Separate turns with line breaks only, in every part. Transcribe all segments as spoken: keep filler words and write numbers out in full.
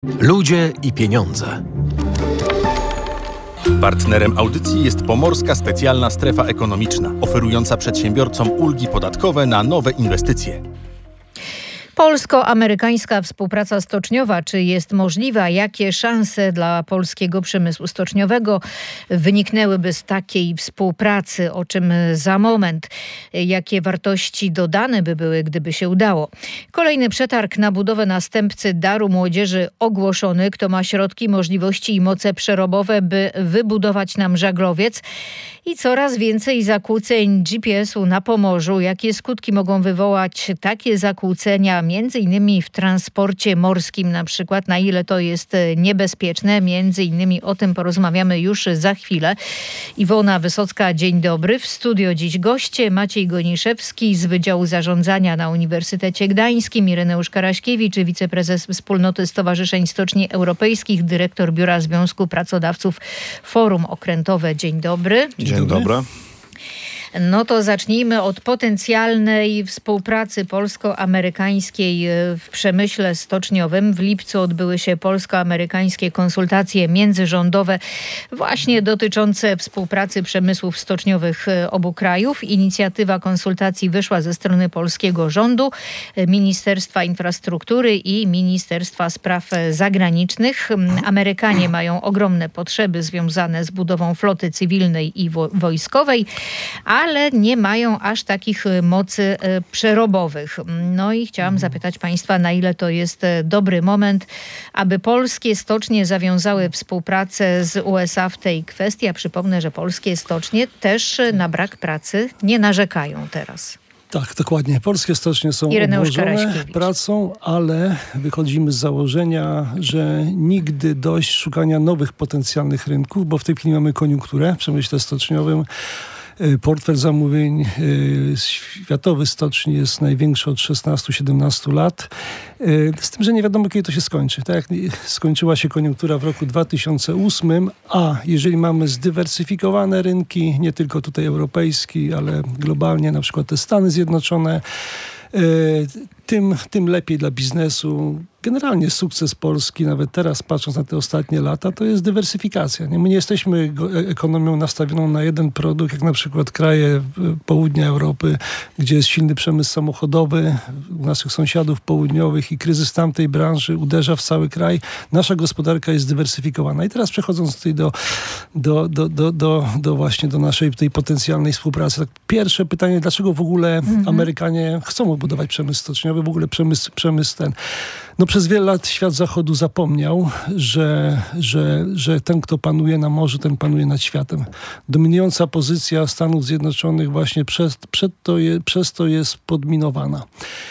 Ludzie i pieniądze.
Partnerem audycji jest Pomorska Specjalna Strefa Ekonomiczna, oferująca przedsiębiorcom ulgi podatkowe na nowe inwestycje.
Polsko-amerykańska współpraca stoczniowa, czy jest możliwa? Jakie szanse dla polskiego przemysłu stoczniowego wyniknęłyby z takiej współpracy? O czym za moment? Jakie wartości dodane by były, gdyby się udało? Kolejny przetarg na budowę następcy Daru Młodzieży ogłoszony. Kto ma środki, możliwości i moce przerobowe, by wybudować nam żaglowiec? I coraz więcej zakłóceń G P S u na Pomorzu. Jakie skutki mogą wywołać takie zakłócenia, między innymi w transporcie morskim na przykład? Na ile to jest niebezpieczne? Między innymi o tym porozmawiamy już za chwilę. Iwona Wysocka, dzień dobry. W studio dziś goście Maciej Goniszewski z Wydziału Zarządzania na Uniwersytecie Gdańskim, Ireneusz Karaśkiewicz, wiceprezes Wspólnoty Stowarzyszeń Stoczni Europejskich, dyrektor Biura Związku Pracodawców Forum Okrętowe. Dzień dobry.
Dzień dobry.
No to zacznijmy od potencjalnej współpracy polsko-amerykańskiej w przemyśle stoczniowym. W lipcu odbyły się polsko-amerykańskie konsultacje międzyrządowe właśnie dotyczące współpracy przemysłów stoczniowych obu krajów. Inicjatywa konsultacji wyszła ze strony polskiego rządu, Ministerstwa Infrastruktury i Ministerstwa Spraw Zagranicznych. Amerykanie mają ogromne potrzeby związane z budową floty cywilnej i wo- wojskowej, a ale nie mają aż takich mocy przerobowych. No i chciałam zapytać Państwa, na ile to jest dobry moment, aby polskie stocznie zawiązały współpracę z U S A w tej kwestii. Ja przypomnę, że polskie stocznie też na brak pracy nie narzekają teraz.
Tak, dokładnie. Polskie stocznie są obłożone pracą, ale wychodzimy z założenia, że nigdy dość szukania nowych potencjalnych rynków, bo w tej chwili mamy koniunkturę w przemyśle stoczniowym. Portfel zamówień światowy stoczni jest największy od szesnastu siedemnastu lat. Z tym, że nie wiadomo, kiedy to się skończy. Tak jak skończyła się koniunktura w roku dwa tysiące ósmym, a jeżeli mamy zdywersyfikowane rynki, nie tylko tutaj europejski, ale globalnie, na przykład te Stany Zjednoczone, tym, tym lepiej dla biznesu. Generalnie sukces Polski, nawet teraz patrząc na te ostatnie lata, to jest dywersyfikacja. Nie? My nie jesteśmy ekonomią nastawioną na jeden produkt, jak na przykład kraje południa Europy, gdzie jest silny przemysł samochodowy, u naszych sąsiadów południowych i kryzys tamtej branży uderza w cały kraj. Nasza gospodarka jest dywersyfikowana. I teraz przechodząc tutaj do, do, do, do, do, do właśnie do naszej tej potencjalnej współpracy. Tak, pierwsze pytanie, dlaczego w ogóle mhm. Amerykanie chcą budować przemysł stoczniowy, w ogóle przemysł, przemysł ten. No przez wiele lat świat zachodu zapomniał, że, że, że ten, kto panuje na morzu, ten panuje nad światem. Dominująca pozycja Stanów Zjednoczonych właśnie przez, przed to je, przez to jest podminowana.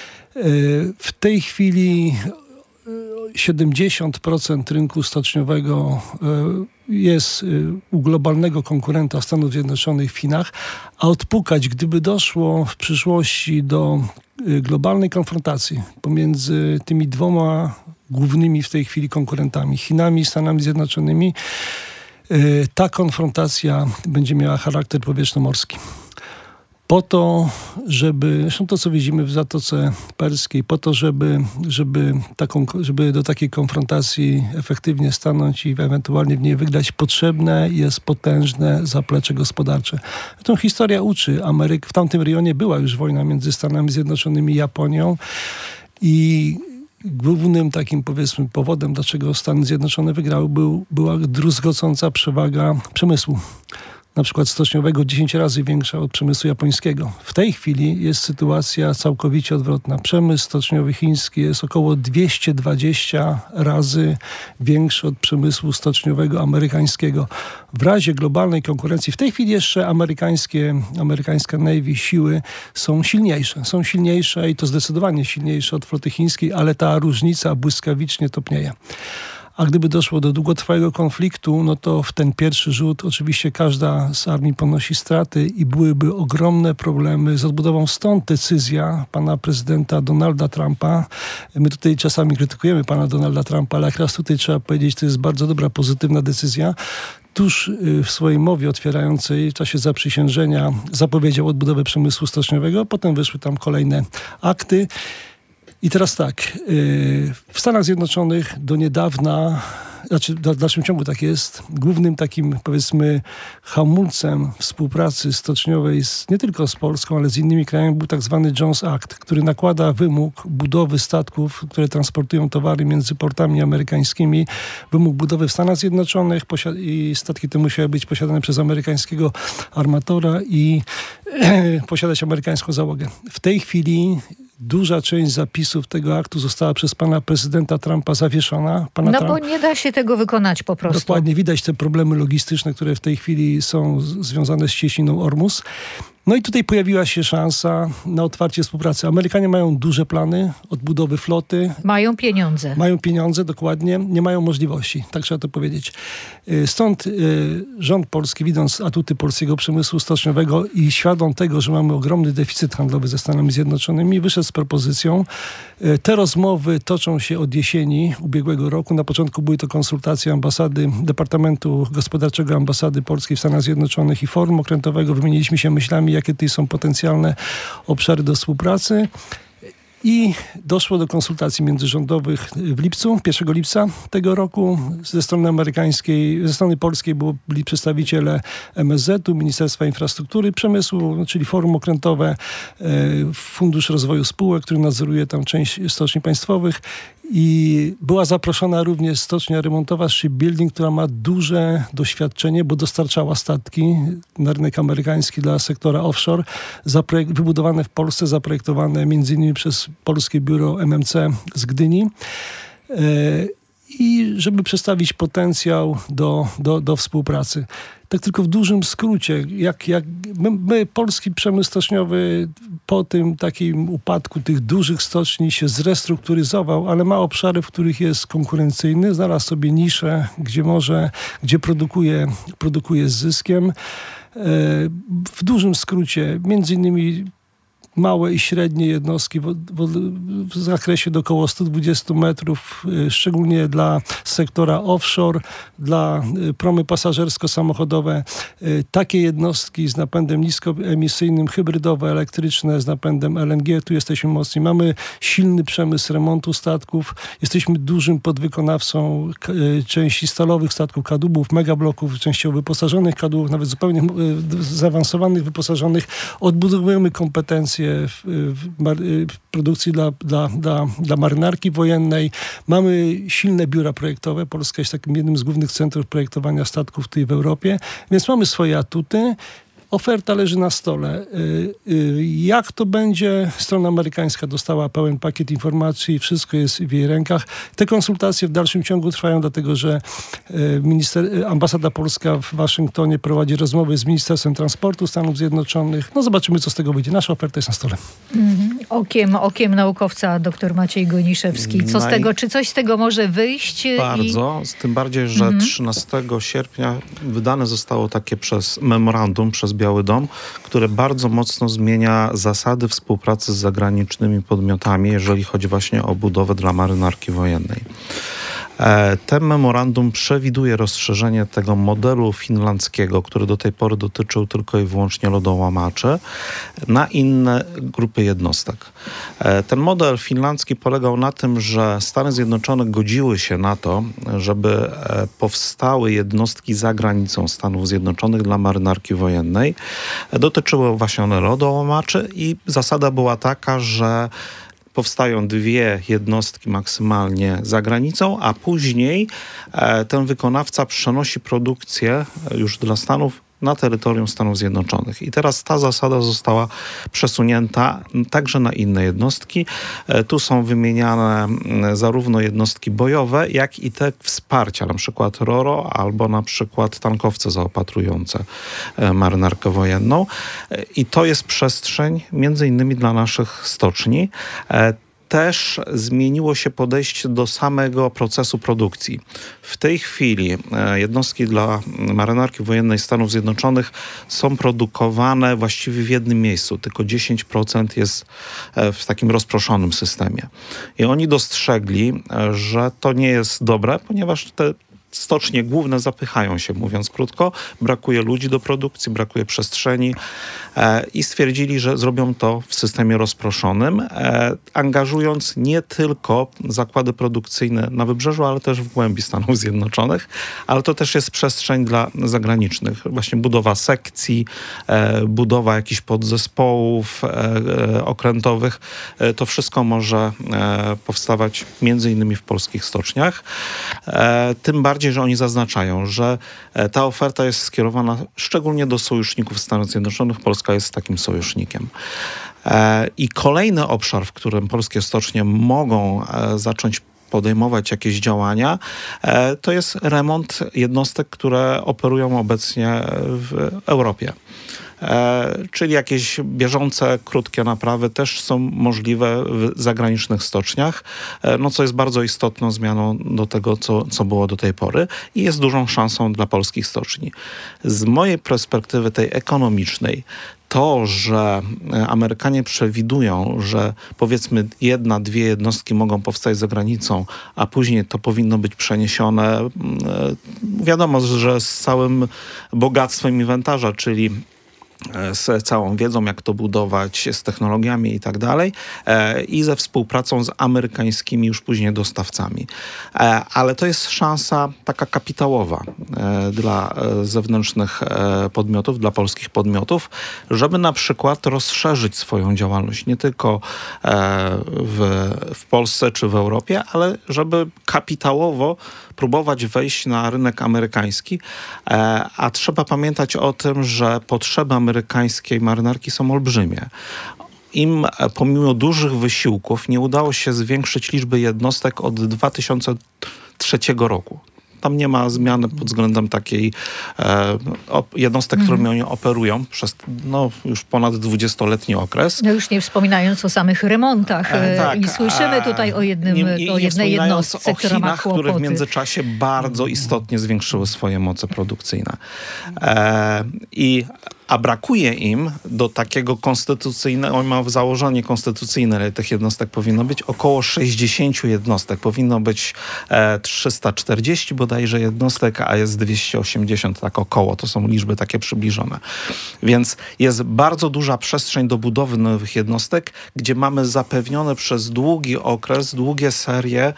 W tej chwili siedemdziesiąt procent rynku stoczniowego jest u globalnego konkurenta Stanów Zjednoczonych w Chinach, a odpukać, gdyby doszło w przyszłości do globalnej konfrontacji pomiędzy tymi dwoma głównymi w tej chwili konkurentami, Chinami i Stanami Zjednoczonymi, ta konfrontacja będzie miała charakter powietrznomorski. Po to, żeby, zresztą to, co widzimy w Zatoce Perskiej, po to, żeby, żeby, taką, żeby do takiej konfrontacji efektywnie stanąć i ewentualnie w niej wygrać, potrzebne jest potężne zaplecze gospodarcze. Tą historia uczy. Ameryk, w tamtym rejonie była już wojna między Stanami Zjednoczonymi i Japonią i głównym takim, powiedzmy, powodem, dlaczego Stany Zjednoczone wygrały, był, była druzgocąca przewaga przemysłu. Na przykład stoczniowego dziesięć razy większa od przemysłu japońskiego. W tej chwili jest sytuacja całkowicie odwrotna. Przemysł stoczniowy chiński jest około dwieście dwadzieścia razy większy od przemysłu stoczniowego amerykańskiego. W razie globalnej konkurencji, w tej chwili jeszcze amerykańskie, amerykańskie Navy siły są silniejsze. Są silniejsze i to zdecydowanie silniejsze od floty chińskiej, ale ta różnica błyskawicznie topnieje. A gdyby doszło do długotrwałego konfliktu, no to w ten pierwszy rzut oczywiście każda z armii ponosi straty i byłyby ogromne problemy z odbudową. Stąd decyzja pana prezydenta Donalda Trumpa. My tutaj czasami krytykujemy pana Donalda Trumpa, ale jak raz tutaj trzeba powiedzieć, to jest bardzo dobra, pozytywna decyzja. Tuż w swojej mowie otwierającej w czasie zaprzysiężenia zapowiedział odbudowę przemysłu stoczniowego, potem wyszły tam kolejne akty. I teraz tak, w Stanach Zjednoczonych do niedawna, znaczy w dalszym ciągu tak jest, głównym takim, powiedzmy, hamulcem współpracy stoczniowej z, nie tylko z Polską, ale z innymi krajami był tak zwany Jones Act, który nakłada wymóg budowy statków, które transportują towary między portami amerykańskimi, wymóg budowy w Stanach Zjednoczonych i statki te musiały być posiadane przez amerykańskiego armatora i posiadać amerykańską załogę. W tej chwili duża część zapisów tego aktu została przez pana prezydenta Trumpa zawieszona. Pana
no
Trump...
bo nie da się tego wykonać po prostu.
Dokładnie, widać te problemy logistyczne, które w tej chwili są z- związane z cieśniną Ormus. No i tutaj pojawiła się szansa na otwarcie współpracy. Amerykanie mają duże plany odbudowy floty.
Mają pieniądze.
Mają pieniądze, dokładnie. Nie mają możliwości, tak trzeba to powiedzieć. Stąd rząd polski, widząc atuty polskiego przemysłu stoczniowego i świadom tego, że mamy ogromny deficyt handlowy ze Stanami Zjednoczonymi, wyszedł z propozycją. Te rozmowy toczą się od jesieni ubiegłego roku. Na początku były to konsultacje ambasady, Departamentu Gospodarczego Ambasady Polskiej w Stanach Zjednoczonych i Forum Okrętowego. Wymieniliśmy się myślami, jakie tutaj są potencjalne obszary do współpracy. I doszło do konsultacji międzyrządowych w lipcu, pierwszego lipca tego roku. Ze strony amerykańskiej, ze strony polskiej byli przedstawiciele M S Z u, Ministerstwa Infrastruktury, Przemysłu, czyli Forum Okrętowe, Fundusz Rozwoju Spółek, który nadzoruje tam część stoczni państwowych. I była zaproszona również stocznia remontowa Shipbuilding, która ma duże doświadczenie, bo dostarczała statki na rynek amerykański dla sektora offshore, zaprojek- wybudowane w Polsce, zaprojektowane między innymi przez Polskie Biuro M M C z Gdyni. E- I żeby przedstawić potencjał do, do, do współpracy. Tak tylko w dużym skrócie, jak, jak my, my, polski przemysł stoczniowy po tym takim upadku tych dużych stoczni się zrestrukturyzował, ale ma obszary, w których jest konkurencyjny, znalazł sobie niszę, gdzie może, gdzie produkuje, produkuje z zyskiem. W dużym skrócie, między innymi małe i średnie jednostki w, w, w zakresie do około sto dwadzieścia metrów, szczególnie dla sektora offshore, dla promy pasażersko-samochodowe. Takie jednostki z napędem niskoemisyjnym, hybrydowe, elektryczne, z napędem L N G. Tu jesteśmy mocni. Mamy silny przemysł remontu statków. Jesteśmy dużym podwykonawcą części stalowych statków, kadłubów, megabloków, częściowo wyposażonych kadłubów, nawet zupełnie zaawansowanych, wyposażonych. Odbudowujemy kompetencje W, w, w produkcji dla, dla, dla, dla marynarki wojennej. Mamy silne biura projektowe. Polska jest takim jednym z głównych centrów projektowania statków tutaj w Europie, więc mamy swoje atuty. Oferta leży na stole. Jak to będzie? Strona amerykańska dostała pełen pakiet informacji, wszystko jest w jej rękach. Te konsultacje w dalszym ciągu trwają, dlatego że minister, ambasada polska w Waszyngtonie prowadzi rozmowy z Ministerstwem Transportu Stanów Zjednoczonych. No zobaczymy, co z tego wyjdzie. Nasza oferta jest na stole.
Mm, okiem, okiem naukowca dr Maciej Goniszewski. Co z
Naj...
tego? Czy coś z tego może wyjść?
Bardzo. I... Tym bardziej, że mm-hmm. trzynastego sierpnia wydane zostało takie przez memorandum, przez Biały Dom, które bardzo mocno zmienia zasady współpracy z zagranicznymi podmiotami, jeżeli chodzi właśnie o budowę dla marynarki wojennej. Ten memorandum przewiduje rozszerzenie tego modelu finlandzkiego, który do tej pory dotyczył tylko i wyłącznie lodołamaczy, na inne grupy jednostek. Ten model finlandzki polegał na tym, że Stany Zjednoczone godziły się na to, żeby powstały jednostki za granicą Stanów Zjednoczonych dla marynarki wojennej. Dotyczyły właśnie one lodołamaczy i zasada była taka, że powstają dwie jednostki maksymalnie za granicą, a później e, ten wykonawca przenosi produkcję już dla Stanów na terytorium Stanów Zjednoczonych. I teraz ta zasada została przesunięta także na inne jednostki. E, tu są wymieniane m, zarówno jednostki bojowe, jak i te wsparcia, na przykład R O R O albo na przykład tankowce zaopatrujące e, marynarkę wojenną. E, I to jest przestrzeń między innymi dla naszych stoczni. E, Też zmieniło się podejście do samego procesu produkcji. W tej chwili jednostki dla marynarki wojennej Stanów Zjednoczonych są produkowane właściwie w jednym miejscu. Tylko dziesięć procent jest w takim rozproszonym systemie. I oni dostrzegli, że to nie jest dobre, ponieważ te stocznie główne zapychają się, mówiąc krótko. Brakuje ludzi do produkcji, brakuje przestrzeni e, i stwierdzili, że zrobią to w systemie rozproszonym, e, angażując nie tylko zakłady produkcyjne na wybrzeżu, ale też w głębi Stanów Zjednoczonych, ale to też jest przestrzeń dla zagranicznych. Właśnie budowa sekcji, e, budowa jakichś podzespołów e, e, okrętowych. E, to wszystko może e, powstawać między innymi w polskich stoczniach. E, tym bardziej, że oni zaznaczają, że ta oferta jest skierowana szczególnie do sojuszników Stanów Zjednoczonych. Polska jest takim sojusznikiem. I kolejny obszar, w którym polskie stocznie mogą zacząć podejmować jakieś działania, to jest remont jednostek, które operują obecnie w Europie. E, czyli jakieś bieżące, krótkie naprawy też są możliwe w zagranicznych stoczniach, e, no co jest bardzo istotną zmianą do tego, co, co było do tej pory i jest dużą szansą dla polskich stoczni. Z mojej perspektywy tej ekonomicznej, to, że Amerykanie przewidują, że powiedzmy jedna, dwie jednostki mogą powstać za granicą, a później to powinno być przeniesione, wiadomo, że z całym bogactwem inwentarza, czyli z całą wiedzą, jak to budować, z technologiami i tak dalej, i ze współpracą z amerykańskimi już później dostawcami. Ale to jest szansa taka kapitałowa dla zewnętrznych podmiotów, dla polskich podmiotów, żeby na przykład rozszerzyć swoją działalność nie tylko w, w Polsce czy w Europie, ale żeby kapitałowo próbować wejść na rynek amerykański, a trzeba pamiętać o tym, że potrzeby amerykańskiej marynarki są olbrzymie. Im pomimo dużych wysiłków nie udało się zwiększyć liczby jednostek od dwa tysiące trzeciego roku. Tam nie ma zmiany pod względem takiej e, op, jednostek, mm. którymi oni operują przez no, już ponad dwudziestoletni okres.
No już nie wspominając o samych remontach. E, tak, I słyszymy tutaj o, jednym, nie, nie, o jednej jednostce,
o
która
Chinach,
ma kłopoty.
które w międzyczasie bardzo istotnie zwiększyły swoje moce produkcyjne. E, I a brakuje im do takiego konstytucyjnego, on ma założenie konstytucyjne, ale tych jednostek powinno być około sześćdziesiąt jednostek. Powinno być e, trzysta czterdzieści bodajże jednostek, a jest dwieście osiemdziesiąt, tak około. To są liczby takie przybliżone. Więc jest bardzo duża przestrzeń do budowy nowych jednostek, gdzie mamy zapewnione przez długi okres, długie serie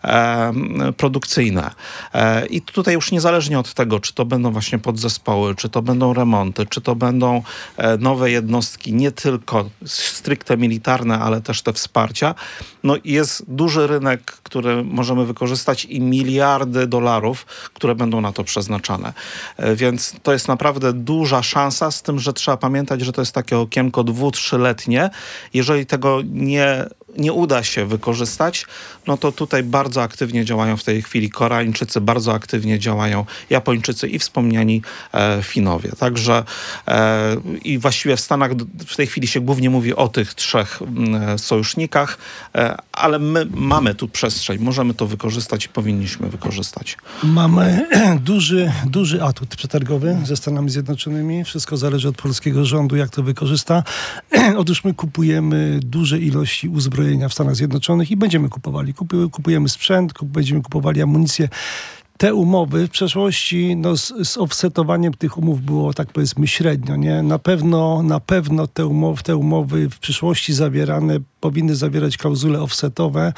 e, produkcyjne. E, I tutaj już niezależnie od tego, czy to będą właśnie podzespoły, czy to będą remonty, czy to będą nowe jednostki, nie tylko stricte militarne, ale też te wsparcia. No jest duży rynek, który możemy wykorzystać i miliardy dolarów, które będą na to przeznaczane. Więc to jest naprawdę duża szansa, z tym, że trzeba pamiętać, że to jest takie okienko dwu-, trzyletnie. Jeżeli tego nie nie uda się wykorzystać, no to tutaj bardzo aktywnie działają w tej chwili Koreańczycy, bardzo aktywnie działają Japończycy i wspomniani e, Finowie. Także e, i właściwie w Stanach w tej chwili się głównie mówi o tych trzech e, sojusznikach, e, ale my mamy tu przestrzeń, możemy to wykorzystać i powinniśmy wykorzystać.
Mamy duży, duży atut przetargowy ze Stanami Zjednoczonymi. Wszystko zależy od polskiego rządu, jak to wykorzysta. Otóż my kupujemy duże ilości uzbrojenia w Stanach Zjednoczonych i będziemy kupowali. Kupujemy sprzęt, będziemy kupowali amunicję. Te umowy w przeszłości no, z, z offsetowaniem tych umów było, tak powiedzmy, średnio. Nie? Na pewno, na pewno te umowy, te umowy w przyszłości zawierane powinny zawierać klauzule offsetowe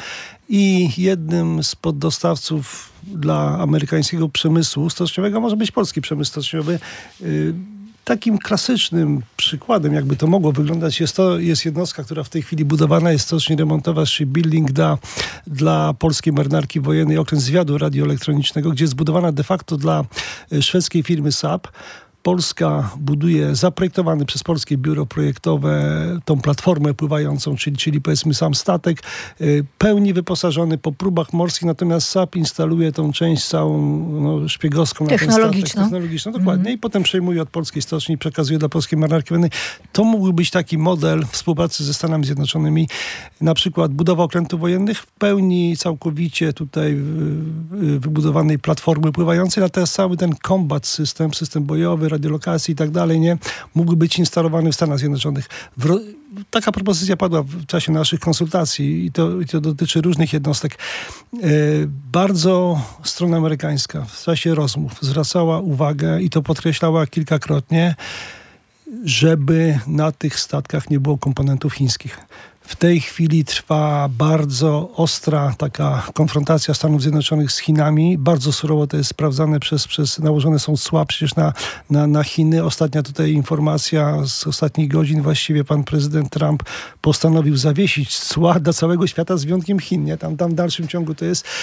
i jednym z poddostawców dla amerykańskiego przemysłu stoczniowego może być polski przemysł stoczniowy. Yy, Takim klasycznym przykładem, jakby to mogło wyglądać, jest to, jest jednostka, która w tej chwili budowana jest stocznia remontowa Shipbuilding dla, dla polskiej marynarki wojennej, okręt zwiadu radioelektronicznego, gdzie jest zbudowana de facto dla szwedzkiej firmy S A P. Polska buduje zaprojektowany przez polskie biuro projektowe tą platformę pływającą, czyli, czyli powiedzmy sam statek, pełni wyposażony po próbach morskich, natomiast S A P instaluje tą część całą no, szpiegowską
technologiczną.
Na ten statek, technologiczną, dokładnie, mm. i potem przejmuje od polskiej stoczni i przekazuje dla polskiej marynarki wojennej. To mógłby być taki model współpracy ze Stanami Zjednoczonymi, na przykład budowa okrętów wojennych w pełni całkowicie tutaj wybudowanej platformy pływającej, natomiast cały ten combat system, system bojowy, radiolokacji i tak dalej, nie, mógł być instalowany w Stanach Zjednoczonych. W, taka propozycja padła w czasie naszych konsultacji i to, i to dotyczy różnych jednostek. E, bardzo strona amerykańska w czasie rozmów zwracała uwagę i to podkreślała kilkakrotnie, żeby na tych statkach nie było komponentów chińskich. W tej chwili trwa bardzo ostra taka konfrontacja Stanów Zjednoczonych z Chinami. Bardzo surowo to jest sprawdzane przez, przez nałożone są cła przecież na, na, na Chiny. Ostatnia tutaj informacja z ostatnich godzin. Właściwie pan prezydent Trump postanowił zawiesić cła dla całego świata z wyjątkiem Chin. Nie? Tam, tam w dalszym ciągu to jest.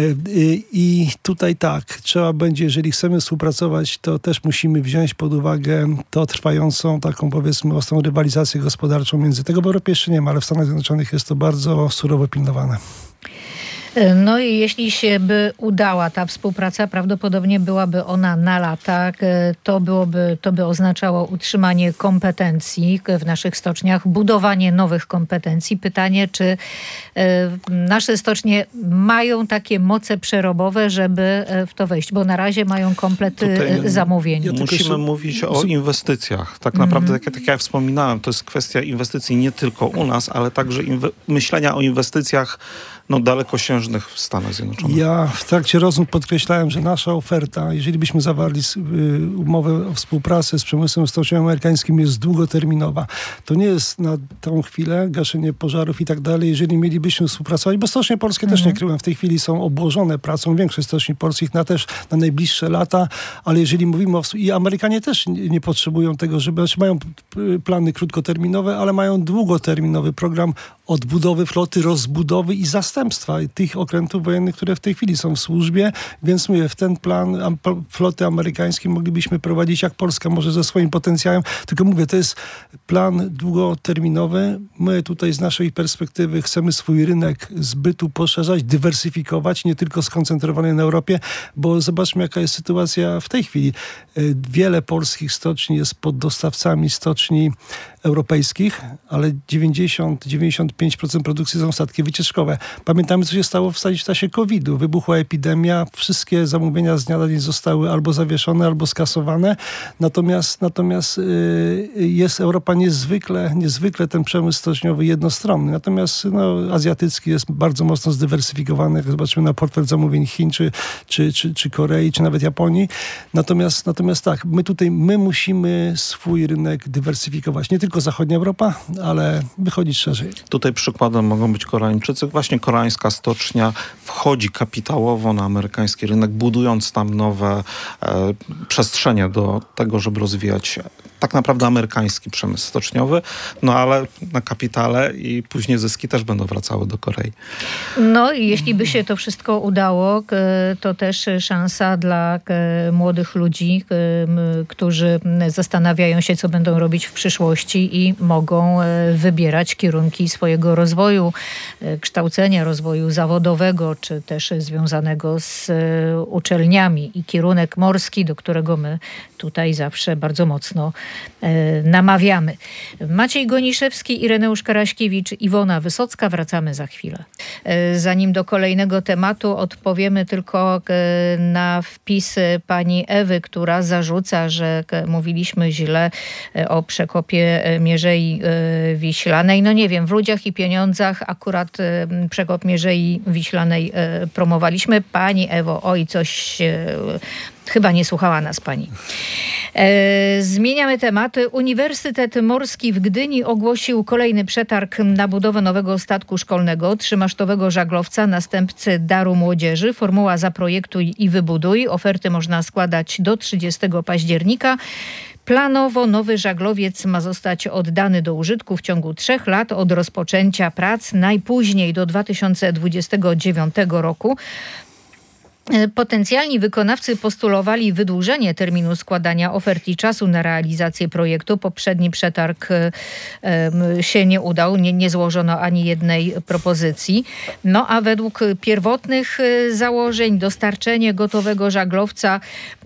I tutaj tak, trzeba będzie, jeżeli chcemy współpracować, to też musimy wziąć pod uwagę to trwającą taką, powiedzmy, ostrą rywalizację gospodarczą między tego, w Europie jeszcze nie ma, ale w Stanach Zjednoczonych jest to bardzo surowo pilnowane.
No i jeśli się by udała ta współpraca, prawdopodobnie byłaby ona na lata. To byłoby, to by oznaczało utrzymanie kompetencji w naszych stoczniach, budowanie nowych kompetencji. Pytanie, czy nasze stocznie mają takie moce przerobowe, żeby w to wejść, bo na razie mają komplet Tutaj zamówień.
Ja Musimy się... mówić o inwestycjach. Tak naprawdę, mm-hmm. tak, tak jak ja wspominałem, to jest kwestia inwestycji nie tylko u nas, ale także inwe- myślenia o inwestycjach no, dalekosiężnych w Stanach Zjednoczonych.
Ja w trakcie rozmów podkreślałem, że nasza oferta, jeżeli byśmy zawarli umowę o współpracę z przemysłem stoczniowym amerykańskim, jest długoterminowa. To nie jest na tą chwilę gaszenie pożarów i tak dalej. Jeżeli mielibyśmy współpracować, bo stocznie polskie mhm. też nie kryłem, w tej chwili są obłożone pracą, większość stoczni polskich na też na najbliższe lata, ale jeżeli mówimy o... I Amerykanie też nie, nie potrzebują tego, żeby... Znaczy mają plany krótkoterminowe, ale mają długoterminowy program odbudowy floty, rozbudowy i zastępstwa tych okrętów wojennych, które w tej chwili są w służbie, więc mówię, w ten plan am, floty amerykańskiej moglibyśmy prowadzić, jak Polska może ze swoim potencjałem, tylko mówię, to jest plan długoterminowy. My tutaj z naszej perspektywy chcemy swój rynek zbytu poszerzać, dywersyfikować, nie tylko skoncentrowany na Europie, bo zobaczmy, jaka jest sytuacja w tej chwili. Wiele polskich stoczni jest pod dostawcami stoczni europejskich, ale dziewięćdziesiąt do dziewięćdziesięciu pięciu procent produkcji są statki wycieczkowe. Pamiętamy, co się stało w czasie kowida. Wybuchła epidemia, wszystkie zamówienia z dnia na dzień zostały albo zawieszone, albo skasowane. Natomiast, natomiast yy, jest Europa niezwykle, niezwykle ten przemysł stoczniowy jednostronny. Natomiast no, azjatycki jest bardzo mocno zdywersyfikowany, jak zobaczymy na portfel zamówień Chin, czy, czy, czy, czy Korei, czy nawet Japonii. Natomiast, natomiast tak, my tutaj, my musimy swój rynek dywersyfikować. Nie tylko zachodnia Europa, ale wychodzić szerzej.
Tutaj przykładem mogą być Koreańczycy. Właśnie koreańska stocznia wchodzi kapitałowo na amerykański rynek, budując tam nowe e, przestrzenie do tego, żeby rozwijać tak naprawdę amerykański przemysł stoczniowy, no ale na kapitale i później zyski też będą wracały do Korei.
No i jeśli by się to wszystko udało, to też szansa dla młodych ludzi, którzy zastanawiają się, co będą robić w przyszłości i mogą wybierać kierunki swojego rozwoju, kształcenia, rozwoju zawodowego, czy też związanego z uczelniami. I kierunek morski, do którego my tutaj zawsze bardzo mocno namawiamy. Maciej Goniszewski, Ireneusz Karaśkiewicz, Iwona Wysocka. Wracamy za chwilę. Zanim do kolejnego tematu odpowiemy tylko na wpisy pani Ewy, która zarzuca, że mówiliśmy źle o przekopie Mierzei Wiślanej. No nie wiem, w Ludziach i Pieniądzach akurat przekop Mierzei Wiślanej promowaliśmy. Pani Ewo, oj, coś... Chyba nie słuchała nas pani. E, zmieniamy tematy. Uniwersytet Morski w Gdyni ogłosił kolejny przetarg na budowę nowego statku szkolnego, trzymasztowego żaglowca, następcy Daru Młodzieży. Formuła Zaprojektuj i wybuduj. Oferty można składać do trzydziestego października. Planowo nowy żaglowiec ma zostać oddany do użytku w ciągu trzech lat od rozpoczęcia prac, najpóźniej do dwa tysiące dwudziestego dziewiątego roku. Potencjalni wykonawcy postulowali wydłużenie terminu składania ofert i czasu na realizację projektu. Poprzedni przetarg się nie udał, nie, nie złożono ani jednej propozycji. No a według pierwotnych założeń dostarczenie gotowego żaglowca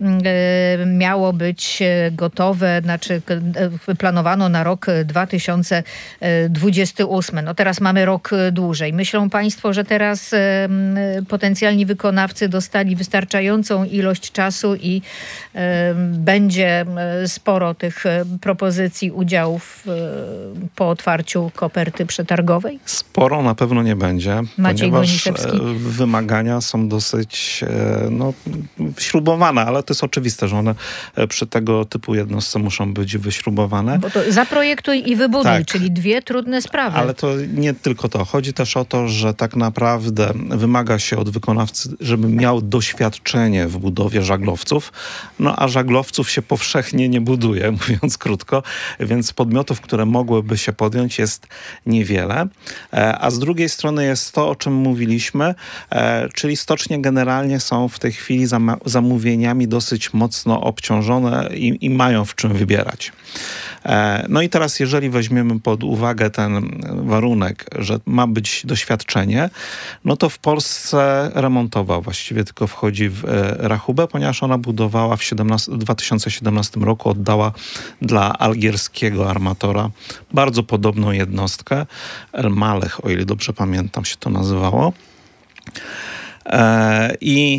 miało być gotowe, znaczy planowano na rok dwa tysiące dwudziesty ósmy. No teraz mamy rok dłużej. Myślą państwo, że teraz potencjalni wykonawcy dostarczą dostali wystarczającą ilość czasu i y, będzie sporo tych propozycji udziałów y, po otwarciu koperty przetargowej?
Sporo na pewno nie będzie,
Maciej
ponieważ
Goniszewski.
wymagania są dosyć no, śrubowane, ale to jest oczywiste, że one przy tego typu jednostce muszą być wyśrubowane.
Bo to zaprojektuj i wybuduj,
tak,
czyli dwie trudne sprawy.
Ale to nie tylko to. Chodzi też o to, że tak naprawdę wymaga się od wykonawcy, żeby miał doświadczenie w budowie żaglowców, no a żaglowców się powszechnie nie buduje, mówiąc krótko, więc podmiotów, które mogłyby się podjąć, jest niewiele. A z drugiej strony jest to, o czym mówiliśmy, czyli stocznie generalnie są w tej chwili zamówieniami dosyć mocno obciążone i, i mają w czym wybierać. No i teraz, jeżeli weźmiemy pod uwagę ten warunek, że ma być doświadczenie, no to w Polsce remontowa właściwie tylko wchodzi w rachubę, ponieważ ona budowała w dwa tysiące siedemnastym roku, oddała dla algierskiego armatora bardzo podobną jednostkę. El Malech, o ile dobrze pamiętam, się to nazywało. I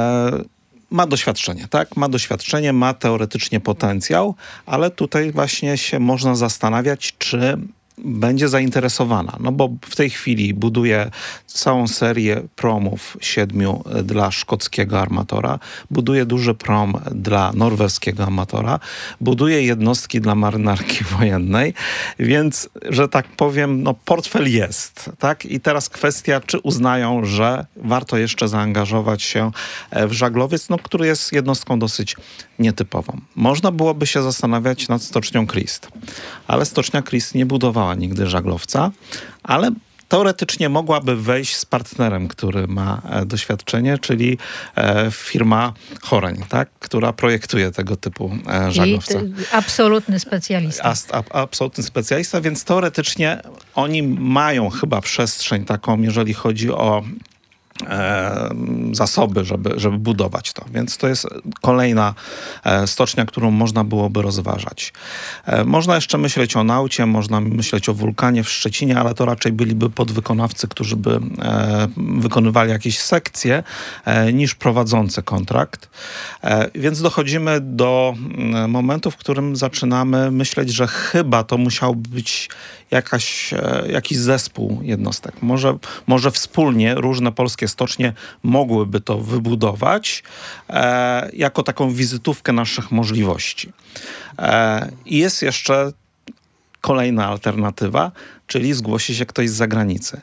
ma doświadczenie, tak? Ma doświadczenie, ma teoretycznie potencjał, ale tutaj właśnie się można zastanawiać, czy będzie zainteresowana. No bo w tej chwili buduje całą serię promów siedmiu dla szkockiego armatora, buduje duży prom dla norweskiego armatora, buduje jednostki dla marynarki wojennej, więc, że tak powiem, no portfel jest, tak? I teraz kwestia, czy uznają, że warto jeszcze zaangażować się w żaglowiec, no, który jest jednostką dosyć nietypową. Można byłoby się zastanawiać nad stocznią Christ, ale stocznia Christ nie budowała nigdy żaglowca, ale teoretycznie mogłaby wejść z partnerem, który ma e, doświadczenie, czyli e, firma Horeń, tak, która projektuje tego typu e, żaglowce.
I absolutny specjalista.
A, a, absolutny specjalista, więc teoretycznie oni mają chyba przestrzeń taką, jeżeli chodzi o E, zasoby, żeby, żeby budować to. Więc to jest kolejna e, stocznia, którą można byłoby rozważać. E, można jeszcze myśleć o Naucie, można myśleć o Wulkanie w Szczecinie, ale to raczej byliby podwykonawcy, którzy by e, wykonywali jakieś sekcje e, niż prowadzący kontrakt. E, więc dochodzimy do e, momentu, w którym zaczynamy myśleć, że chyba to musiał być jakaś, e, jakiś zespół jednostek. Może, może wspólnie różne polskie stocznie mogłyby to wybudować e, jako taką wizytówkę naszych możliwości. E, I jest jeszcze kolejna alternatywa, czyli zgłosi się ktoś z zagranicy.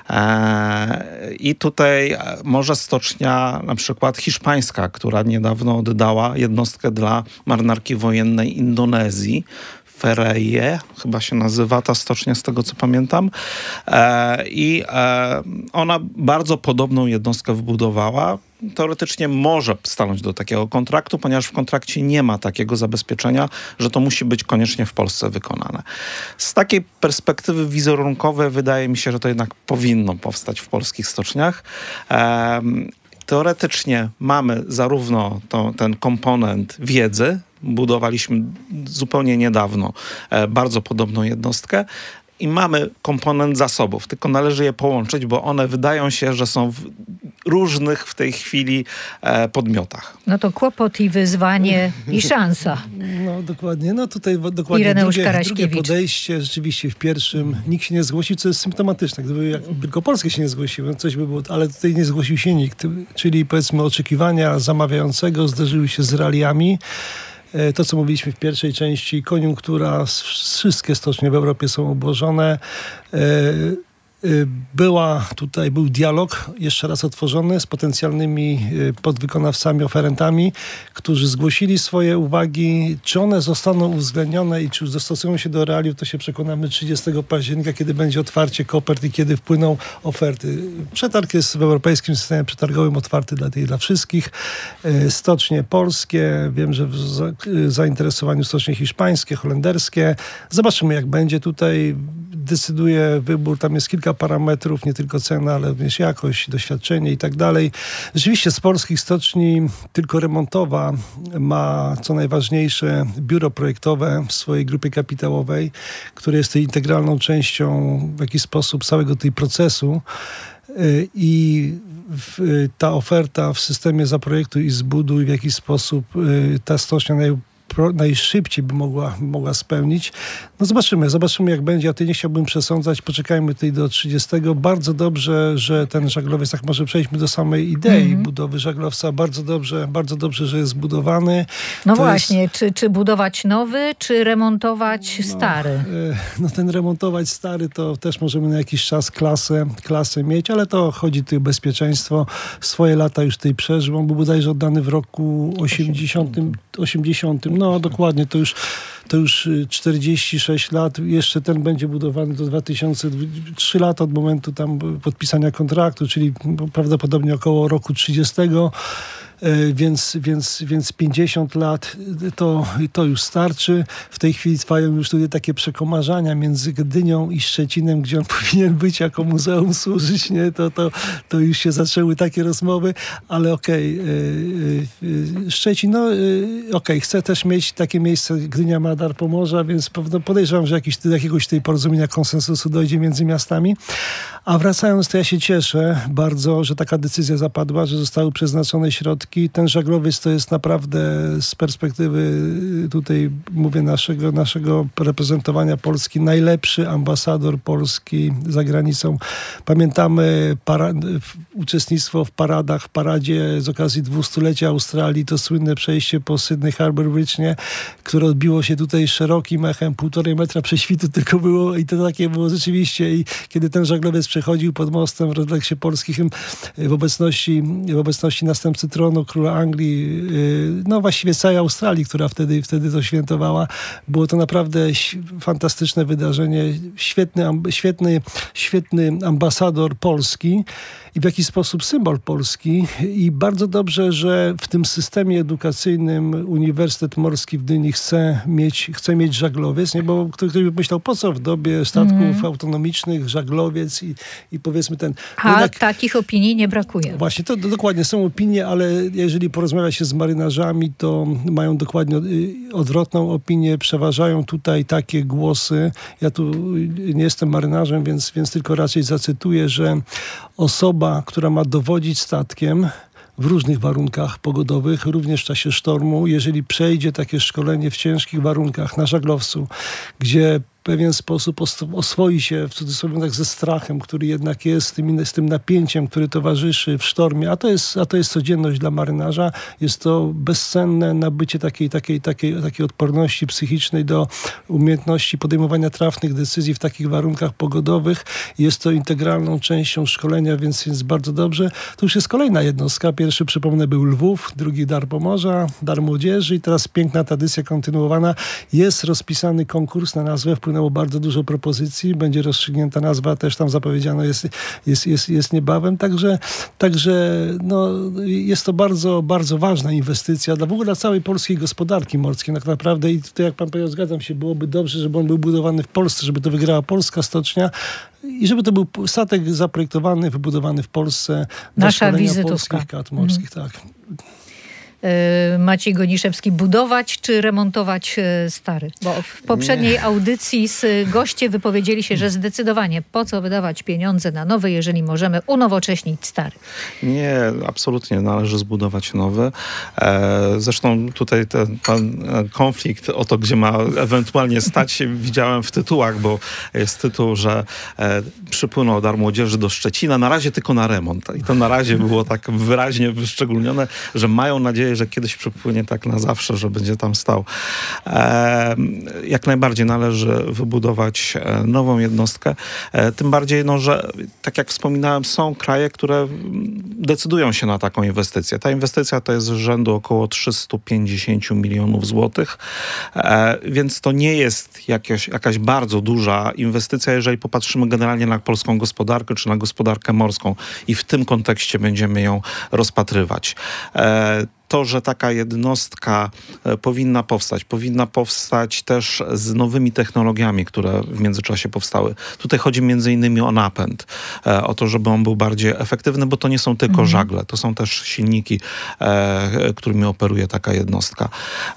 E, I tutaj może stocznia na przykład hiszpańska, która niedawno oddała jednostkę dla marynarki wojennej Indonezji, Fereje, chyba się nazywa ta stocznia, z tego co pamiętam. E, I e, ona bardzo podobną jednostkę wybudowała. Teoretycznie może stanąć do takiego kontraktu, ponieważ w kontrakcie nie ma takiego zabezpieczenia, że to musi być koniecznie w Polsce wykonane. Z takiej perspektywy wizerunkowej wydaje mi się, że to jednak powinno powstać w polskich stoczniach. E, teoretycznie mamy zarówno to, ten komponent wiedzy, budowaliśmy zupełnie niedawno e, bardzo podobną jednostkę i mamy komponent zasobów, tylko należy je połączyć, bo one wydają się, że są w różnych w tej chwili e, podmiotach.
No to kłopot i wyzwanie i szansa.
No dokładnie, no tutaj dokładnie drugie, drugie podejście, rzeczywiście w pierwszym nikt się nie zgłosił, co jest symptomatyczne. Gdyby jak Wielkopolskie się nie zgłosiły, coś by było, ale tutaj nie zgłosił się nikt. Czyli powiedzmy oczekiwania zamawiającego zderzyły się z realiami. To, co mówiliśmy w pierwszej części, koniunktura, wszystkie stocznie w Europie są obłożone. Była tutaj, był dialog jeszcze raz otworzony z potencjalnymi podwykonawcami, oferentami, którzy zgłosili swoje uwagi. Czy one zostaną uwzględnione i czy dostosują się do realiów, to się przekonamy trzydziestego października, kiedy będzie otwarcie kopert i kiedy wpłyną oferty. Przetarg jest w europejskim systemie przetargowym otwarty dla, dla wszystkich. Stocznie polskie, wiem, że w zainteresowaniu stocznie hiszpańskie, holenderskie. Zobaczymy, jak będzie tutaj. Decyduje wybór, tam jest kilka parametrów, nie tylko cena, ale również jakość, doświadczenie i tak dalej. Rzeczywiście z polskich stoczni tylko remontowa ma, co najważniejsze, biuro projektowe w swojej grupie kapitałowej, które jest tej integralną częścią w jakiś sposób całego tej procesu i w, ta oferta w systemie Zaprojektuj i Zbuduj, w jaki sposób ta stocznia naj, najszybciej by mogła, mogła spełnić. No zobaczymy, zobaczymy jak będzie. Ja tutaj nie chciałbym przesądzać. Poczekajmy tutaj do trzydziestego. Bardzo dobrze, że ten żaglowiec, tak może przejdźmy do samej idei mm-hmm. budowy żaglowca. Bardzo dobrze, bardzo dobrze, że jest zbudowany.
No
to
właśnie,
jest...
czy, czy budować nowy, czy remontować
no,
stary?
No ten remontować stary to też możemy na jakiś czas klasę, klasę mieć, ale to chodzi tutaj o bezpieczeństwo. Swoje lata już tutaj przeżył. On był bodajże oddany w roku osiemdziesiątym. osiemdziesiątym. No dokładnie, to już, to już czterdzieści sześć lat. Jeszcze ten będzie budowany do dwa tysiące trzy lata od momentu tam podpisania kontraktu, czyli prawdopodobnie około roku trzydziestego. Więc, więc, więc pięćdziesiąt lat to, to już starczy. W tej chwili trwają już tutaj takie przekomarzania między Gdynią i Szczecinem, gdzie on powinien być jako muzeum służyć, nie? To, to, to już się zaczęły takie rozmowy, ale okej, okay. Szczecin, no okej, okay. Chce też mieć takie miejsce, Gdynia ma dar Pomorza, więc podejrzewam, że jakiś, do jakiegoś tutaj porozumienia, konsensusu dojdzie między miastami. A wracając, to ja się cieszę bardzo, że taka decyzja zapadła, że zostały przeznaczone środki. Ten żaglowiec to jest naprawdę z perspektywy tutaj, mówię, naszego, naszego reprezentowania Polski, najlepszy ambasador Polski za granicą. Pamiętamy para, uczestnictwo w paradach, w paradzie z okazji dwustulecia Australii, to słynne przejście po Sydney Harbour Bridge, nie? Które odbiło się tutaj szerokim echem, półtorej metra prześwitu tylko było i to takie było rzeczywiście. I kiedy ten żaglowiec przechodził pod mostem w Rodleksie Polskim w obecności, w obecności następcy tronu, króla Anglii, no właściwie całej Australii, która wtedy, wtedy to świętowała. Było to naprawdę fantastyczne wydarzenie. Świetny, świetny, świetny ambasador Polski i w jakiś sposób symbol Polski. I bardzo dobrze, że w tym systemie edukacyjnym Uniwersytet Morski w Gdyni chce mieć, chce mieć żaglowiec, nie? Bo ktoś by myślał, po co w dobie statków mm. autonomicznych żaglowiec i, i powiedzmy ten...
A jednak, takich opinii nie brakuje.
Właśnie, to, to dokładnie są opinie, ale jeżeli porozmawia się z marynarzami, to mają dokładnie odwrotną opinię. Przeważają tutaj takie głosy. Ja tu nie jestem marynarzem, więc, więc tylko raczej zacytuję, że osoba, która ma dowodzić statkiem w różnych warunkach pogodowych, również w czasie sztormu, jeżeli przejdzie takie szkolenie w ciężkich warunkach na żaglowcu, gdzie w pewien sposób oswoi się, w cudzysłowie, tak ze strachem, który jednak jest, z tym, z tym napięciem, który towarzyszy w sztormie, a to jest, a to jest codzienność dla marynarza. Jest to bezcenne nabycie takiej, takiej, takiej, takiej odporności psychicznej do umiejętności podejmowania trafnych decyzji w takich warunkach pogodowych. Jest to integralną częścią szkolenia, więc jest bardzo dobrze. To już jest kolejna jednostka. Pierwszy, przypomnę, był Lwów, drugi Dar Pomorza, Dar Młodzieży i teraz piękna tradycja kontynuowana. Jest rozpisany konkurs na nazwę, wpłynęło bardzo dużo propozycji, będzie rozstrzygnięta nazwa, też tam zapowiedziano jest, jest, jest, jest niebawem, także, także no, jest to bardzo, bardzo ważna inwestycja dla w ogóle dla całej polskiej gospodarki morskiej tak naprawdę i tutaj, jak pan powiedział, zgadzam się, byłoby dobrze, żeby on był budowany w Polsce, żeby to wygrała polska stocznia i żeby to był statek zaprojektowany, wybudowany w Polsce dla
Nasza
szkolenia
wizytówka.
polskich kadr morskich, mm. tak.
Maciej Goniszewski, budować czy remontować stary? Bo w poprzedniej Nie. audycji goście wypowiedzieli się, że zdecydowanie po co wydawać pieniądze na nowy, jeżeli możemy unowocześnić stary.
Nie, absolutnie należy zbudować nowy. Zresztą tutaj ten, ten konflikt o to, gdzie ma ewentualnie stać się, widziałem w tytułach, bo jest tytuł, że przypłynął Dar Młodzieży do Szczecina, na razie tylko na remont. I to na razie było tak wyraźnie wyszczególnione, że mają nadzieję, że kiedyś przypłynie tak na zawsze, że będzie tam stał. E, jak najbardziej należy wybudować nową jednostkę. E, tym bardziej, no, że tak jak wspominałem, są kraje, które decydują się na taką inwestycję. Ta inwestycja to jest z rzędu około trzysta pięćdziesiąt milionów złotych, e, więc to nie jest jakieś, jakaś bardzo duża inwestycja, jeżeli popatrzymy generalnie na polską gospodarkę, czy na gospodarkę morską i w tym kontekście będziemy ją rozpatrywać. E, to, że taka jednostka powinna powstać. Powinna powstać też z nowymi technologiami, które w międzyczasie powstały. Tutaj chodzi między innymi o napęd. O to, żeby on był bardziej efektywny, bo to nie są tylko mhm. żagle. To są też silniki, którymi operuje taka jednostka.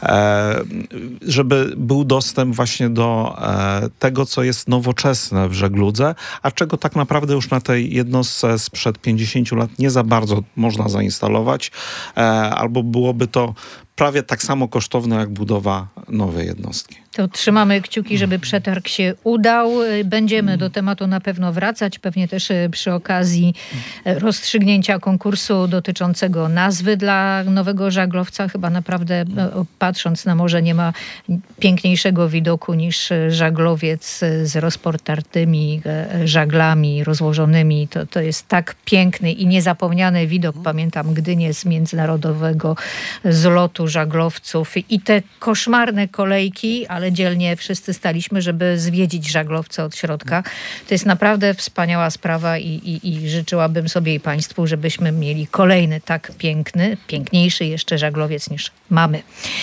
Żeby był dostęp właśnie do tego, co jest nowoczesne w żegludze, a czego tak naprawdę już na tej jednostce sprzed pięćdziesięciu lat nie za bardzo można zainstalować, albo byłoby to prawie tak samo kosztowne jak budowa nowej jednostki.
To trzymamy kciuki, żeby przetarg się udał. Będziemy do tematu na pewno wracać, pewnie też przy okazji rozstrzygnięcia konkursu dotyczącego nazwy dla nowego żaglowca. Chyba naprawdę, patrząc na morze, nie ma piękniejszego widoku niż żaglowiec z rozportartymi żaglami rozłożonymi. To, to jest tak piękny i niezapomniany widok. Pamiętam Gdynię z międzynarodowego zlotu żaglowców i te koszmarne kolejki, ale dzielnie wszyscy staliśmy, żeby zwiedzić żaglowce od środka. To jest naprawdę wspaniała sprawa i, i, i życzyłabym sobie i państwu, żebyśmy mieli kolejny tak piękny, piękniejszy jeszcze żaglowiec niż mamy.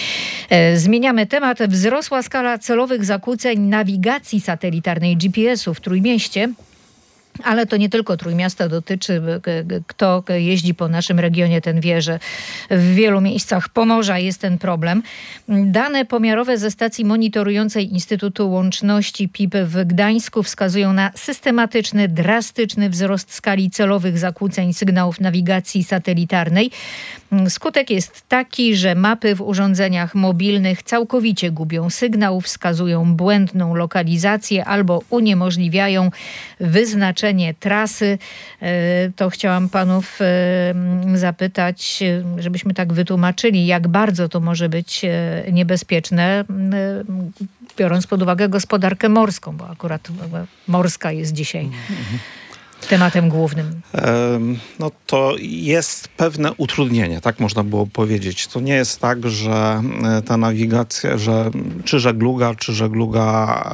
E, zmieniamy temat. Wzrosła skala celowych zakłóceń nawigacji satelitarnej G P S-u w Trójmieście. Ale to nie tylko Trójmiasta dotyczy. Kto jeździ po naszym regionie, ten wie, że w wielu miejscach Pomorza jest ten problem. Dane pomiarowe ze stacji monitorującej Instytutu Łączności P I P w Gdańsku wskazują na systematyczny, drastyczny wzrost skali celowych zakłóceń sygnałów nawigacji satelitarnej. Skutek jest taki, że mapy w urządzeniach mobilnych całkowicie gubią sygnał, wskazują błędną lokalizację albo uniemożliwiają wyznaczenie trasy. To chciałam panów zapytać, żebyśmy tak wytłumaczyli, jak bardzo to może być niebezpieczne, biorąc pod uwagę gospodarkę morską, bo akurat morska jest dzisiaj tematem głównym.
No to jest pewne utrudnienie, tak można było powiedzieć. To nie jest tak, że ta nawigacja, że czy żegluga, czy żegluga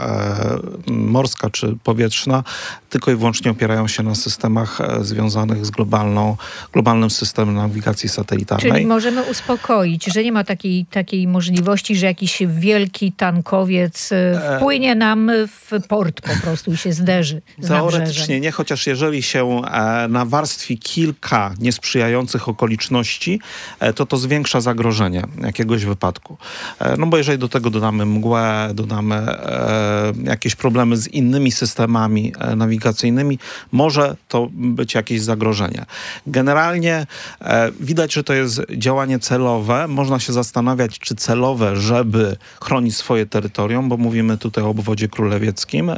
morska, czy powietrzna tylko i wyłącznie opierają się na systemach związanych z globalną, globalnym systemem nawigacji satelitarnej.
Czyli możemy uspokoić, że nie ma takiej, takiej możliwości, że jakiś wielki tankowiec wpłynie nam w port po prostu i się zderzy z
Teoretycznie
nabrzeżem.
nie, chociaż jeżeli się nawarstwi kilka niesprzyjających okoliczności, to to zwiększa zagrożenie jakiegoś wypadku. No bo jeżeli do tego dodamy mgłę, dodamy jakieś problemy z innymi systemami nawigacyjnymi, może to być jakieś zagrożenie. Generalnie widać, że to jest działanie celowe. Można się zastanawiać, czy celowe, żeby chronić swoje terytorium, bo mówimy tutaj o obwodzie królewieckim,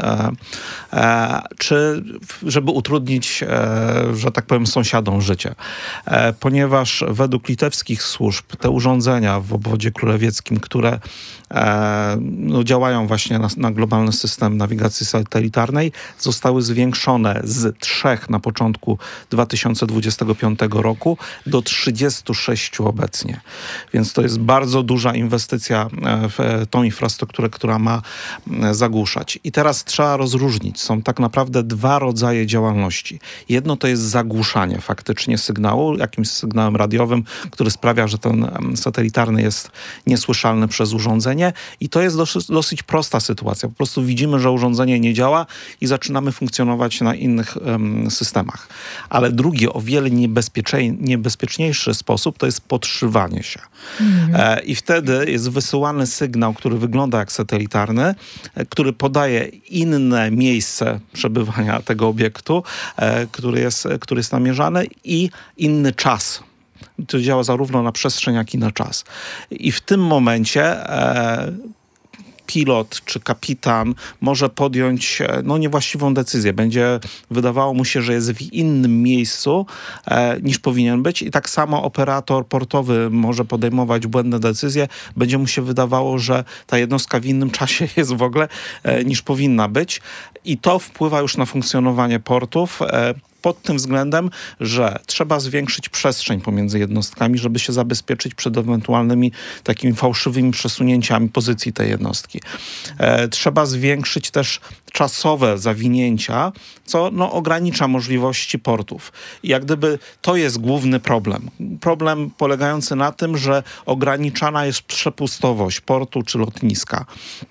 czy żeby utrudnić, że tak powiem, sąsiadom życie. Ponieważ według litewskich służb te urządzenia w obwodzie królewieckim, które no, działają właśnie na, na globalny system nawigacji satelitarnej, zostały zwiększone z trzech na początku dwa tysiące dwudziestego piątego roku do trzydziestu sześciu obecnie. Więc to jest bardzo duża inwestycja w tą infrastrukturę, która ma zagłuszać. I teraz trzeba rozróżnić. Są tak naprawdę dwa rodzaje działalności. Jedno to jest zagłuszanie faktycznie sygnału, jakimś sygnałem radiowym, który sprawia, że ten satelitarny jest niesłyszalny przez urządzenie. I to jest dosyć, dosyć prosta sytuacja. Po prostu widzimy, że urządzenie nie działa i zaczynamy funkcjonować na innych um, systemach. Ale drugi, o wiele niebezpieczniejszy sposób to jest podszywanie się. Mm. E, I wtedy jest wysyłany sygnał, który wygląda jak satelitarny, e, który podaje inne miejsce przebywania tego obiektu, e, który jest, który jest namierzany i inny czas. To działa zarówno na przestrzeń, jak i na czas. I w tym momencie e, pilot czy kapitan może podjąć no, niewłaściwą decyzję. Będzie wydawało mu się, że jest w innym miejscu e, niż powinien być i tak samo operator portowy może podejmować błędne decyzje. Będzie mu się wydawało, że ta jednostka w innym czasie jest w ogóle e, niż powinna być i to wpływa już na funkcjonowanie portów. E, pod tym względem, że trzeba zwiększyć przestrzeń pomiędzy jednostkami, żeby się zabezpieczyć przed ewentualnymi takimi fałszywymi przesunięciami pozycji tej jednostki. E, trzeba zwiększyć też czasowe zawinięcia, co no, ogranicza możliwości portów. I jak gdyby to jest główny problem. Problem polegający na tym, że ograniczana jest przepustowość portu czy lotniska.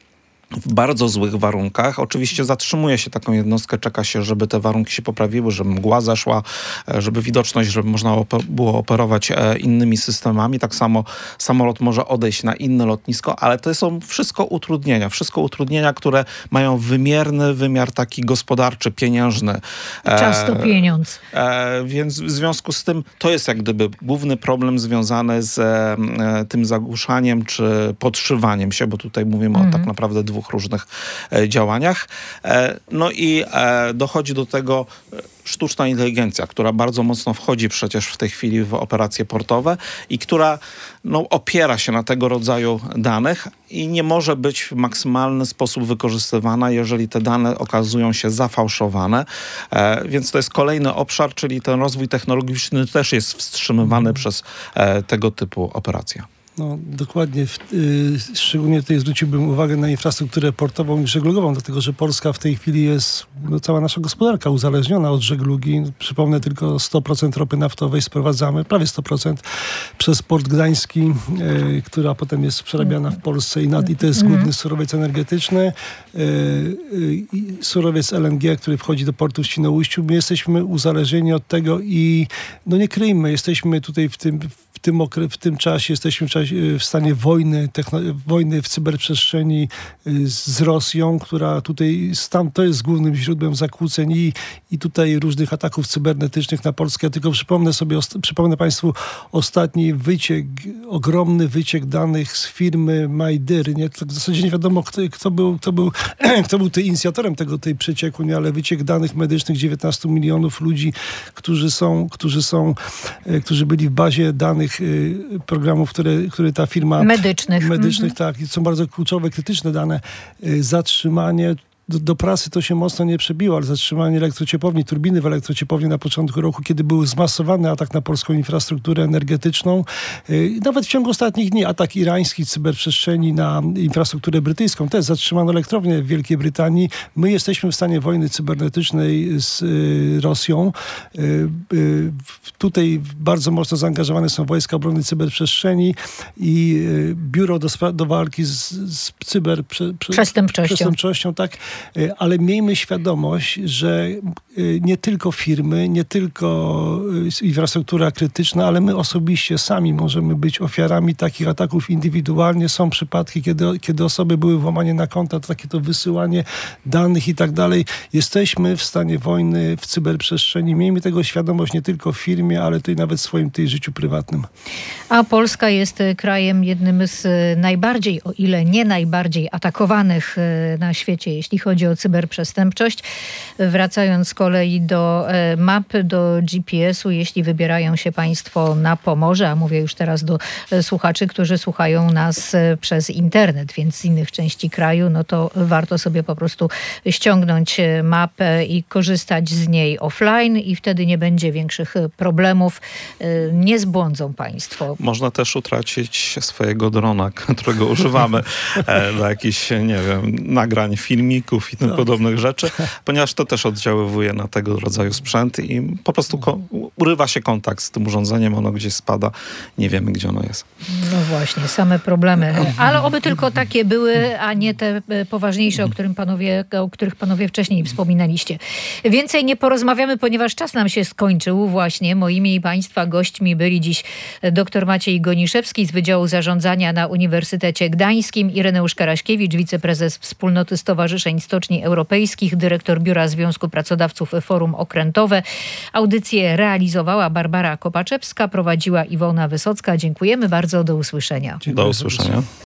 W bardzo złych warunkach. Oczywiście zatrzymuje się taką jednostkę, czeka się, żeby te warunki się poprawiły, żeby mgła zeszła, żeby widoczność, żeby można było operować innymi systemami. Tak samo samolot może odejść na inne lotnisko, ale to są wszystko utrudnienia. Wszystko utrudnienia, które mają wymierny wymiar taki gospodarczy, pieniężny.
Czas to pieniądz.
E, więc w związku z tym to jest jak gdyby główny problem związany z e, tym zagłuszaniem czy podszywaniem się, bo tutaj mówimy mm. o tak naprawdę dwóch różnych e, działaniach. E, no i e, dochodzi do tego sztuczna inteligencja, która bardzo mocno wchodzi przecież w tej chwili w operacje portowe i która no, opiera się na tego rodzaju danych i nie może być w maksymalny sposób wykorzystywana, jeżeli te dane okazują się zafałszowane. E, więc to jest kolejny obszar, czyli ten rozwój technologiczny też jest wstrzymywany mm. przez e, tego typu operacje.
No, dokładnie. W, y, szczególnie tutaj zwróciłbym uwagę na infrastrukturę portową i żeglugową, dlatego że Polska w tej chwili jest, no, cała nasza gospodarka uzależniona od żeglugi. Przypomnę, tylko sto procent ropy naftowej sprowadzamy, prawie sto procent przez Port Gdański, y, która potem jest przerabiana w Polsce i, nad, i to jest główny surowiec energetyczny. Y, y, surowiec L N G, który wchodzi do portu w Świnoujściu. My jesteśmy uzależnieni od tego i no nie kryjmy, jesteśmy tutaj w tym w tym, okre- w tym czasie jesteśmy w, czasie, w stanie wojny, techno- wojny w cyberprzestrzeni z Rosją, która tutaj, tam to jest głównym źródłem zakłóceń i, i tutaj różnych ataków cybernetycznych na Polskę. Ja tylko przypomnę sobie, osta- przypomnę Państwu ostatni wyciek, ogromny wyciek danych z firmy Majdyry. Nie? W zasadzie nie wiadomo, kto, kto, był, kto, był, kto był tej inicjatorem tego, tej przecieku, nie? Ale wyciek danych medycznych dziewiętnastu milionów ludzi, którzy są, którzy są, którzy byli w bazie danych programów, które, które ta firma...
Medycznych.
Medycznych,
mhm.
tak. Są bardzo kluczowe, krytyczne dane. Zatrzymanie... Do, do prasy to się mocno nie przebiło, ale zatrzymanie elektrociepłowni, turbiny w elektrociepłowni na początku roku, kiedy był zmasowany atak na polską infrastrukturę energetyczną. Yy, nawet w ciągu ostatnich dni atak irański cyberprzestrzeni na infrastrukturę brytyjską. Też zatrzymano elektrownię w Wielkiej Brytanii. My jesteśmy w stanie wojny cybernetycznej z yy, Rosją. Yy, yy, tutaj bardzo mocno zaangażowane są wojska obrony cyberprzestrzeni i yy, biuro do, do walki z, z cyber... Prze, prze,
przestępczością.
przestępczością, tak. Ale miejmy świadomość, że nie tylko firmy, nie tylko infrastruktura krytyczna, ale my osobiście sami możemy być ofiarami takich ataków indywidualnie. Są przypadki, kiedy, kiedy osoby były włamane na konta, to takie to wysyłanie danych i tak dalej. Jesteśmy w stanie wojny w cyberprzestrzeni. Miejmy tego świadomość nie tylko w firmie, ale tutaj nawet w swoim tej życiu prywatnym.
A Polska jest krajem jednym z najbardziej, o ile nie najbardziej atakowanych na świecie, jeśli chodzi o cyberprzestępczość. Wracając z kolei do map, do G P S u, jeśli wybierają się Państwo na Pomorze, a mówię już teraz do słuchaczy, którzy słuchają nas przez internet, więc z innych części kraju, no to warto sobie po prostu ściągnąć mapę i korzystać z niej offline i wtedy nie będzie większych problemów. Nie zbłądzą Państwo.
Można też utracić swojego drona, którego używamy do jakichś, nie wiem, nagrań, filmików i tym no. podobnych rzeczy, ponieważ to też oddziaływuje na tego rodzaju sprzęt i po prostu ko- urywa się kontakt z tym urządzeniem, ono gdzieś spada, nie wiemy, gdzie ono jest.
No właśnie, same problemy. Ale oby tylko takie były, a nie te poważniejsze, o, którym panowie, o których panowie wcześniej wspominaliście. Więcej nie porozmawiamy, ponieważ czas nam się skończył właśnie. Moimi i Państwa gośćmi byli dziś dr Maciej Goniszewski z Wydziału Zarządzania na Uniwersytecie Gdańskim, Ireneusz Karaśkiewicz, wiceprezes Wspólnoty Stowarzyszeń Stoczni Europejskich, dyrektor Biura Związku Pracodawców Forum Okrętowe. Audycję realizowała Barbara Kopaczewska, prowadziła Iwona Wysocka. Dziękujemy bardzo, do usłyszenia.
Do usłyszenia.